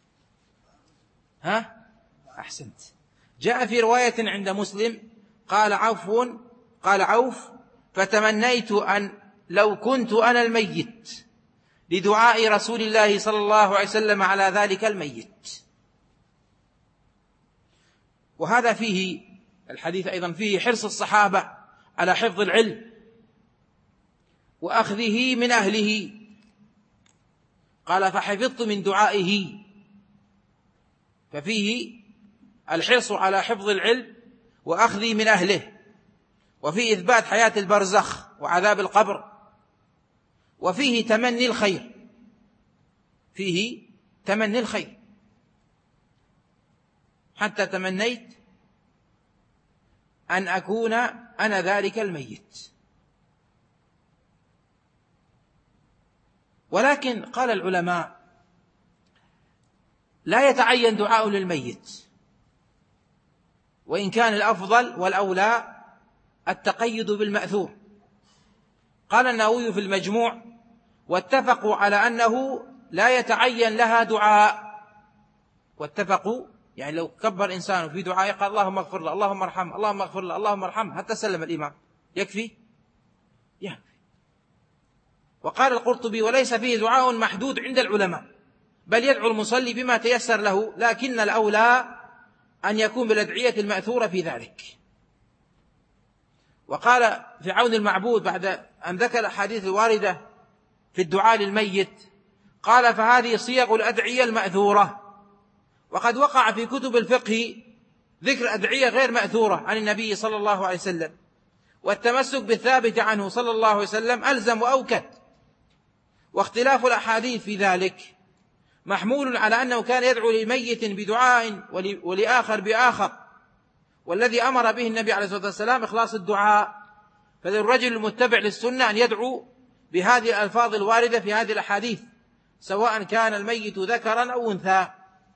ها؟ أحسنت. جاء في رواية عند مسلم قال عوف قال عوف فتمنيت أن لو كنت أنا الميت لدعاء رسول الله صلى الله عليه وسلم على ذلك الميت. وهذا فيه الحديث أيضا فيه حرص الصحابة على حفظ العلم وأخذه من أهله. قال فحفظت من دعائه، ففيه الحرص على حفظ العلم وأخذه من أهله، وفيه إثبات حياة البرزخ وعذاب القبر، وفيه تمني الخير، فيه تمني الخير. حتى تمنيت أن أكون أنا ذلك الميت. ولكن قال العلماء لا يتعين دعاء للميت، وإن كان الأفضل والأولى التقيد بالمأثور. قال النووي في المجموع واتفقوا على أنه لا يتعين لها دعاء. واتفقوا يعني لو كبر إنسان في دعاء قال اللهم اغفر له اللهم ارحمه اللهم اغفر له اللهم ارحمه حتى سلم الإمام، يكفي؟ يكفي. وقال القرطبي وليس فيه دعاء محدود عند العلماء، بل يدعو المصلي بما تيسر له، لكن الأولى أن يكون بالأدعية المأثورة في ذلك. وقال في عون المعبود بعد أن ذكر الأحاديث الواردة في الدعاء للميت قال فهذه صيغ الأدعية المأثورة. وقد وقع في كتب الفقه ذكر أدعية غير مأثورة عن النبي صلى الله عليه وسلم، والتمسك بالثابت عنه صلى الله عليه وسلم ألزم وأوكد. واختلاف الأحاديث في ذلك محمول على أنه كان يدعو لميت بدعاء ولآخر بآخر، والذي أمر به النبي عليه الصلاة والسلام إخلاص الدعاء. فللرجل المتبع للسنة أن يدعو بهذه الألفاظ الواردة في هذه الأحاديث سواء كان الميت ذكرا أو أنثى.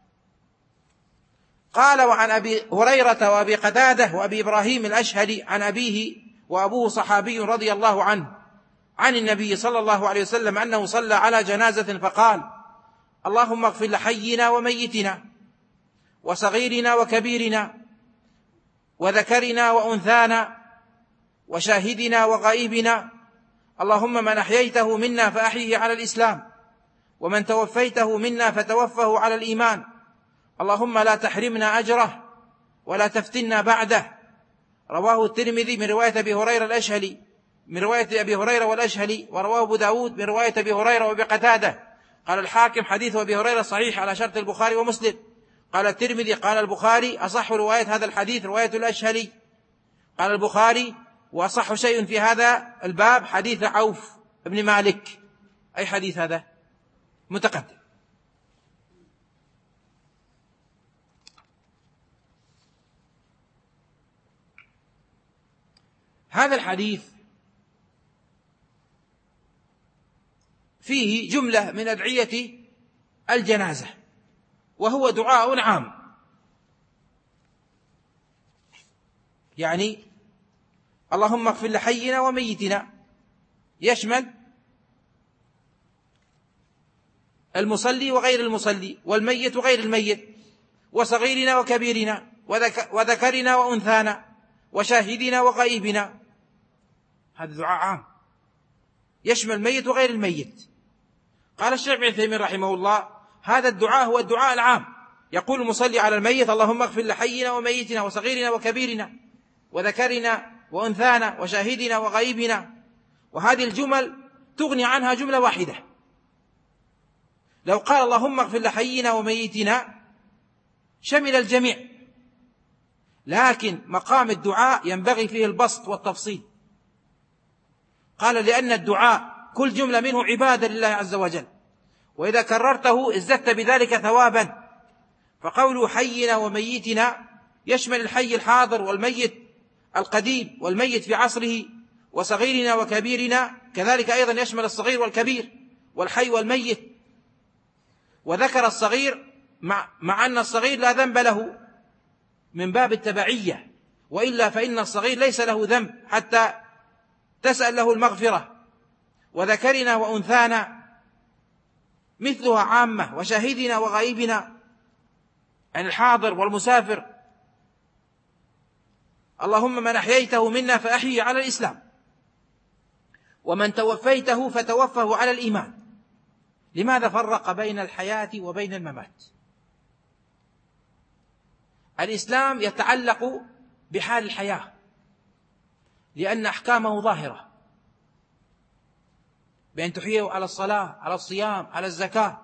قال وعن أبي هريرة وأبي قتادة وأبي إبراهيم الأشهلي عن أبيه وأبوه صحابي رضي الله عنه عن النبي صلى الله عليه وسلم أنه صلى على جنازة فقال اللهم اغفر لحينا وميتنا وصغيرنا وكبيرنا وذكرنا وأنثانا وشاهدنا وغائبنا، اللهم من أحييته منا فأحيه على الإسلام، ومن توفيته منا فتوفه على الإيمان، اللهم لا تحرمنا أجره ولا تفتنا بعده. رواه الترمذي من رواية أبي هريرة الأشهلي من رواية أبي هريرة والأشهلي، ورواه أبو داود من رواية أبي هريرة وأبي قتادة. قال الحاكم حديث أبي هريرة صحيح على شرط البخاري ومسلم. قال الترمذي قال البخاري أصح رواية هذا الحديث رواية الأشهلي. قال البخاري وأصح شيء في هذا الباب حديث عوف بن مالك. أي حديث هذا؟ متقدم. هذا الحديث فيه جملة من أدعية الجنازة، وهو دعاء عام، يعني اللهم اغفر لحينا وميتنا يشمل المصلي وغير المصلي والميت وغير الميت وصغيرنا وكبيرنا وذكرنا وأنثانا وشاهدنا وغائبنا. هذا دعاء عام يشمل الميت وغير الميت. قال الشيخ ابن عثيمين رحمه الله: هذا الدعاء هو الدعاء العام، يقول المصلي على الميت: اللهم اغفر لحينا وميتنا وصغيرنا وكبيرنا وذكرنا وأنثانا وشاهدنا وغائبنا. وهذه الجمل تغني عنها جملة واحدة. لو قال اللهم اغفر لحينا وميتنا شمل الجميع، لكن مقام الدعاء ينبغي فيه البسط والتفصيل. قال: لأن الدعاء كل جملة منه عبادة لله عز وجل، وإذا كررته ازددت بذلك ثوابا. فقوله حينا وميتنا يشمل الحي الحاضر والميت القديم والميت في عصره، وصغيرنا وكبيرنا كذلك أيضا يشمل الصغير والكبير والحي والميت. وذكر الصغير مع, مع أن الصغير لا ذنب له من باب التبعية، وإلا فإن الصغير ليس له ذنب حتى تسأل له المغفرة. وذكرنا وأنثانا مثلها عامة، وشاهدنا وغائبنا عن الحاضر والمسافر. اللهم من أحييته منا فأحيي على الإسلام، ومن توفيته فتوفه على الإيمان. لماذا فرق بين الحياة وبين الممات؟ الإسلام يتعلق بحال الحياة لأن أحكامه ظاهرة، بأن تحييه على الصلاة، على الصيام، على الزكاة.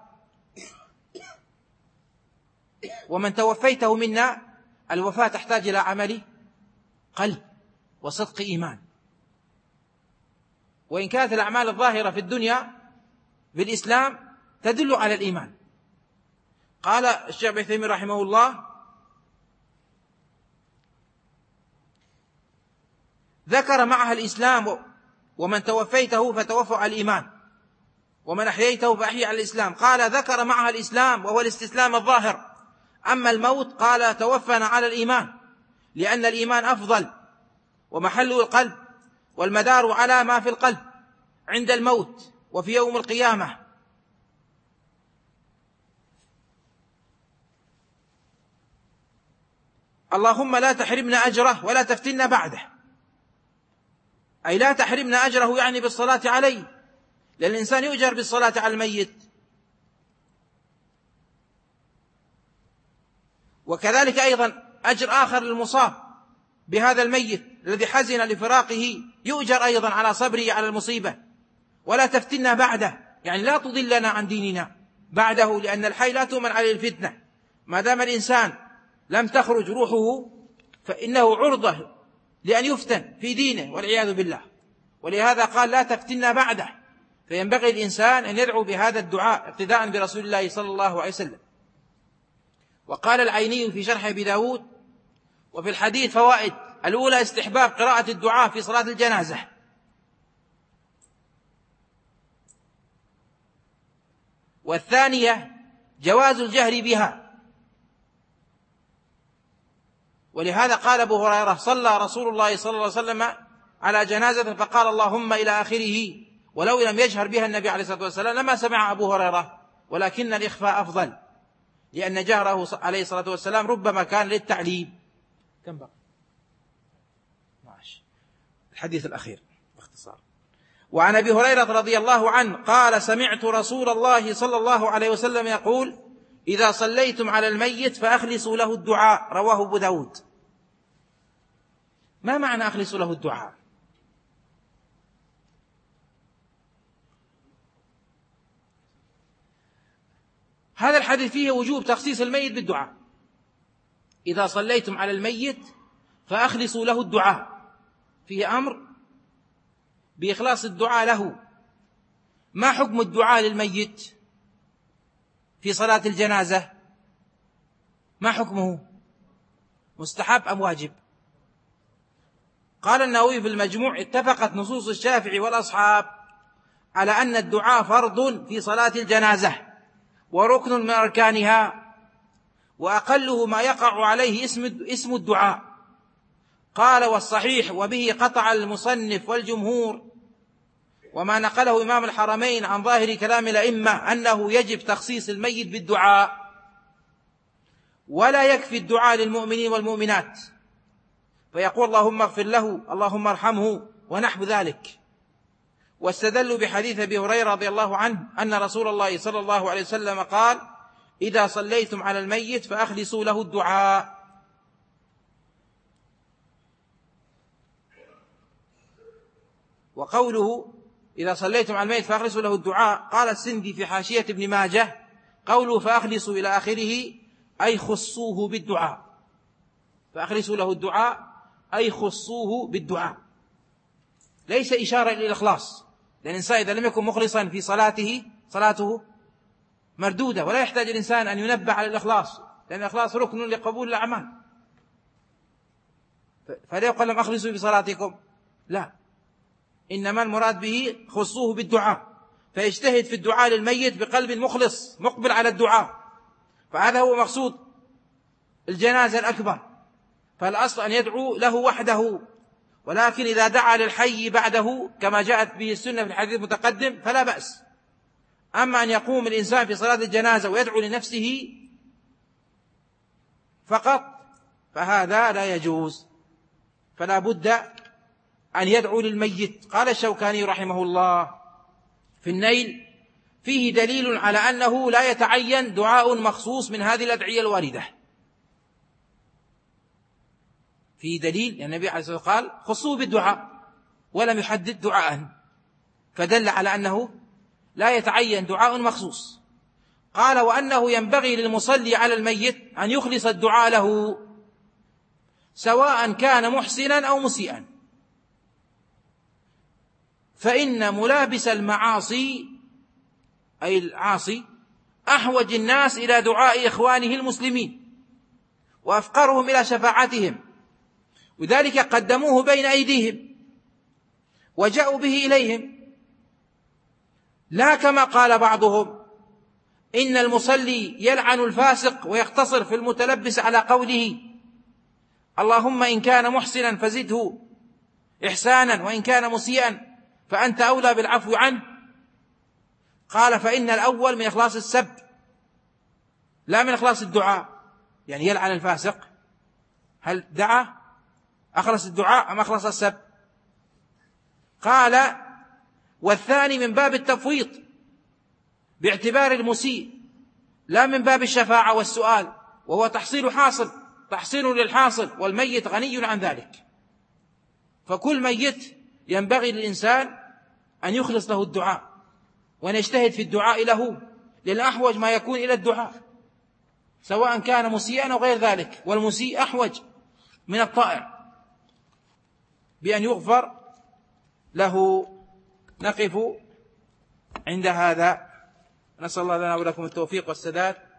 ومن توفيته منا، الوفاة تحتاج إلى عمل قلب وصدق إيمان. وإن كانت الأعمال الظاهرة في الدنيا بالإسلام تدل على الإيمان. قال الشيخ ابن عثيمين رحمه الله: ذكر معها الإسلام، ومن توفيته فتوفوا على الإيمان، ومن أحييته فأحيي على الإسلام. قال: ذكر معها الإسلام وهو الاستسلام الظاهر. أما الموت قال: توفنا على الإيمان، لأن الإيمان أفضل ومحله القلب، والمدار على ما في القلب عند الموت وفي يوم القيامة. اللهم لا تحرمنا أجره ولا تفتنا بعده، أي لا تحرمنا أجره، يعني بالصلاة عليه، لأن الإنسان يؤجر بالصلاة على الميت. وكذلك أيضا أجر آخر للمصاب بهذا الميت الذي حزن لفراقه، يؤجر أيضا على صبره على المصيبة. ولا تفتنا بعده، يعني لا تضلنا عن ديننا بعده، لأن الحي لا تؤمن عليه الفتنة. ما دام الإنسان لم تخرج روحه فإنه عرضة لأن يفتن في دينه والعياذ بالله. ولهذا قال: لا تفتنا بعده. فينبغي الإنسان أن يدعو بهذا الدعاء اقتداء برسول الله صلى الله عليه وسلم. وقال العيني في شرح أبي داود: وفي الحديث فوائد. الأولى استحباب قراءة الدعاء في صلاة الجنازة. والثانية جواز الجهر بها. ولهذا قال أبو هريرة: صلى رسول الله صلى الله عليه وسلم على جنازة فقال اللهم إلى آخره، ولو لم يجهر بها النبي عليه الصلاة والسلام لما سمع أبو هريرة، ولكن الإخفاء أفضل، لأن جهره عليه الصلاة والسلام ربما كان للتعليم. كم بقى؟ ماشي. الحديث الأخير باختصار. وعن أبي هريرة رضي الله عنه قال: سمعت رسول الله صلى الله عليه وسلم يقول: إذا صليتم على الميت فأخلصوا له الدعاء. رواه أبو داود. ما معنى أخلصوا له الدعاء؟ هذا الحديث فيه وجوب تخصيص الميت بالدعاء. إذا صليتم على الميت فأخلصوا له الدعاء، فيه أمر بإخلاص الدعاء له. ما حكم الدعاء للميت في صلاة الجنازة؟ ما حكمه؟ مستحب أم واجب؟ قال النووي في المجموع: اتفقت نصوص الشافعي والأصحاب على أن الدعاء فرض في صلاة الجنازة وركن من أركانها، وأقله ما يقع عليه اسم اسم الدعاء. قال: والصحيح وبه قطع المصنف والجمهور، وما نقله إمام الحرمين عن ظاهر كلام الأئمة، أنه يجب تخصيص الميت بالدعاء، ولا يكفي الدعاء للمؤمنين والمؤمنات، فيقول اللهم اغفر له، اللهم ارحمه، ونحو ذلك. واستدلوا بحديث أبي هريرة رضي الله عنه أن رسول الله صلى الله عليه وسلم قال: إذا صليتم على الميت فأخلصوا له الدعاء. وقوله إذا صليتم على الميت فأخلصوا له الدعاء، قال السندي في حاشية ابن ماجه: قوله فأخلصوا إلى آخره أي خصوه بالدعاء، فأخلصوا له الدعاء أي خصوه بالدعاء، ليس إشارة إلى الإخلاص، لأن الإنسان إذا لم يكن مخلصا في صلاته صلاته مردودة، ولا يحتاج الإنسان أن ينبه على الإخلاص، لأن الإخلاص ركن لقبول الأعمال. فلا يقول لهم أخلصوا في صلاتكم، لا، إنما المراد به خصوه بالدعاء، فيجتهد في الدعاء للميت بقلب مخلص مقبل على الدعاء، فهذا هو مقصود الجنازة الأكبر. فالأصل أن يدعو له وحده، ولكن إذا دعا للحي بعده كما جاءت به السنة في الحديث المتقدم فلا بأس. أما أن يقوم الإنسان في صلاة الجنازة ويدعو لنفسه فقط فهذا لا يجوز، فلا بد أن يدعو للميت. قال الشوكاني رحمه الله في النيل: فيه دليل على أنه لا يتعين دعاء مخصوص من هذه الأدعية الواردة. فيه دليل، يعني النبي عليه الصلاة والسلام قال: خصوه بالدعاء، ولم يحدد دعاء، فدل على أنه لا يتعين دعاء مخصوص. قال: وأنه ينبغي للمصلي على الميت أن يخلص الدعاء له سواء كان محسنا أو مسيئا، فإن ملابس المعاصي أي العاصي أحوج الناس إلى دعاء إخوانه المسلمين وأفقرهم إلى شفاعتهم، وذلك قدموه بين أيديهم وجاءوا به إليهم، لا كما قال بعضهم إن المصلي يلعن الفاسق ويقتصر في المتلبس على قوله: اللهم إن كان محسنا فزده إحسانا، وإن كان مسيئا فأنت أولى بالعفو عنه. قال: فإن الأول من إخلاص السب لا من إخلاص الدعاء، يعني يلعن الفاسق، هل دعا أخلص الدعاء أم أخلص السب؟ قال: والثاني من باب التفويض باعتبار المسيء، لا من باب الشفاعة والسؤال، وهو تحصيل حاصل تحصيل للحاصل، والميت غني عن ذلك. فكل ميت ينبغي للإنسان أن يخلص له الدعاء وأن يجتهد في الدعاء له، للأحوج ما يكون إلى الدعاء سواء كان مسيئا أو غير ذلك، والمسيء أحوج من الطائع بأن يغفر له. نقف عند هذا، نسأل الله لنا ولكم التوفيق والسداد.